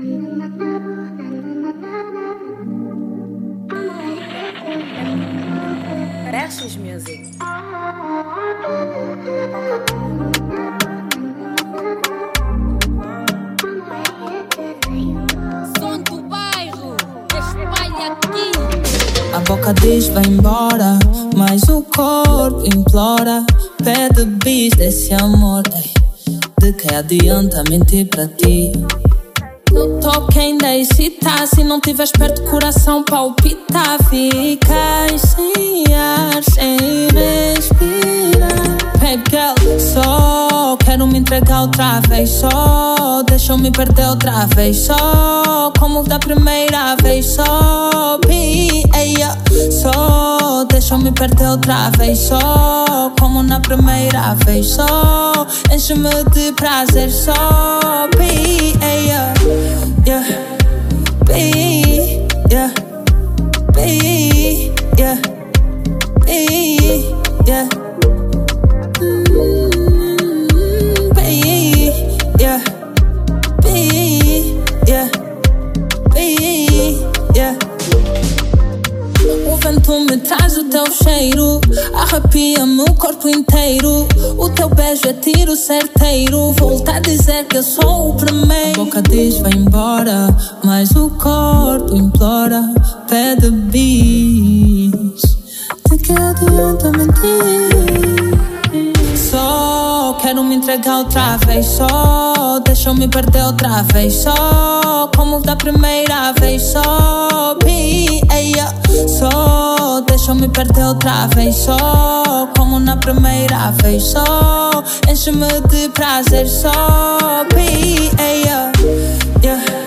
Rashes Music. Som do bairro, espalha aqui. A boca diz vai embora, mas o corpo implora. Pede bis desse amor, ei. De que adianta mentir pra ti? No toque ainda excitar. Se não tiveres perto, coração palpita. Ficas sem ar, sem respirar. Baby girl, só quero me entregar outra vez. Só deixa-me perder outra vez. Só como da primeira vez. Só só deixa-me perder outra vez. Só como na primeira vez. Só enche-me de prazer. Só yeah, yeah, yeah, yeah, yeah. O vento me traz o teu cheiro, arrepia-me o corpo inteiro. O teu beijo é tiro certeiro. Volta a dizer que eu sou o primeiro. A boca diz vai embora, mas o corpo implora. Pede bis. De que adianta mentir? Só quero me entregar outra vez. Só deixa-me perder outra vez. Só como da primeira vez. Só só deixa-me perder outra vez. Só como na primeira vez. Só enche-me de prazer. Só yeah, yeah.